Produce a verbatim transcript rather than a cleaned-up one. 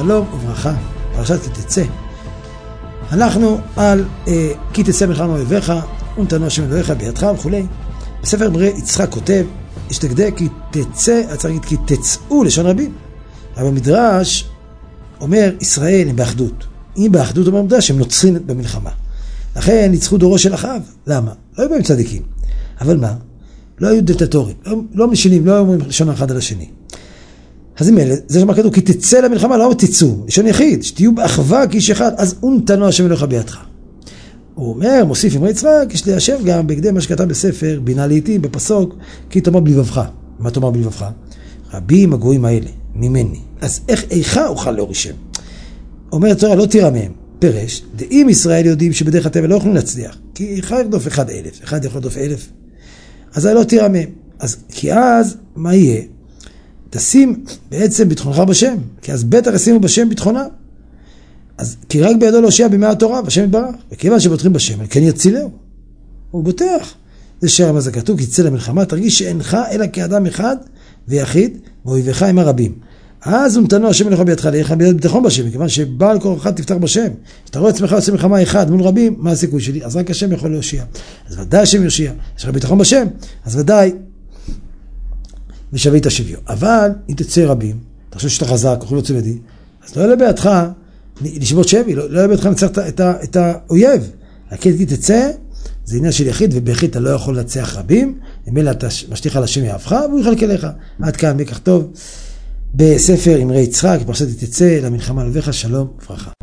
שלום וברכה, פרשת כי תצא. אנחנו על אה, כי תצא מלחמה אויביך, ונתנו השם אלוהיך בידך וכולי. בספר ברא יצחק כותב, יש תגדה כי תצא, צריך להגיד כי תצאו לשון רבים. אבל המדרש אומר, ישראל הם באחדות. אם באחדות אומר המדרש, הם נוצרים במלחמה. לכן ניצחו דורו של אחאב. למה? לא היו בהם צדיקים. אבל מה? לא היו דיקטטורים, לא, לא משינים, לא היו אומרים לשון אחד על השני. אז אם אלה, זה שמה כתוב, כי תצא למלחמה, לא תצאו, לשון יחיד, שתהיו באחווה כאיש אחד, אז ונתנו השם אלוהיך בידך. הוא אומר, מוסיף אמרי יצחק, יש להשב גם בגדי מה שכתב בספר, בינה לעתים, בפסוק, כי תאמר בלבבך. מה תאמר בלבבך? רבים הגויים האלה, ממני. אז איך איכה אוכל להורישם? אומר התורה, לא תירא מהם. פרש, דאם ישראל יודעים שבדרך הטבע לא יכולים להצליח, כי איכה ירדוף אחד אלף, אחד יכול לרדוף אלף. אז לא תירא מהם. אז, כי אז, מה יהיה? תשים בעצם ביטחונך בשם, כי אז בטח ישימו בשם ביטחונה. אז כי רק בידו להושיע בימי התורה, בשם יתברך, וכיוון שבוטחים בשם, כן יצילהו. הוא בוטח. זה שער מה זה כתוב, כי תצא למלחמה, תרגיש שאינך אלא כאדם אחד ויחיד, ואויביך עם הרבים. אז ונתנו השם אלוהיך בידך, לך ביטחון בשם, מכיוון שבעל כורחך תפתח בשם. כשאתה רואה עצמך עושה מלחמה אחד מול רבים, מה הסיכוי שלי? אז רק השם יכול להושיע. אז ודאי השם יושיע. יש לך ביטחון בשם, אז ודאי ושווה את השוויון. אבל אם תצא רבים, אתה חושב שאתה חזק, אוכל יוצא ידי, אז לא יהיה בידך לשבות שבי, לא יהיה בידך לנצח את, את, את האויב. הכי כי תצא, זה עניין של יחיד, וביחיד אתה לא יכול לנצח רבים, ממילא אתה משליך על השם יאהבך, והוא יחלק אליך. עד כאן, וכך טוב. בספר אמרי יצחק, פרשת כי תצא למלחמה אויביך, שלום וברכה.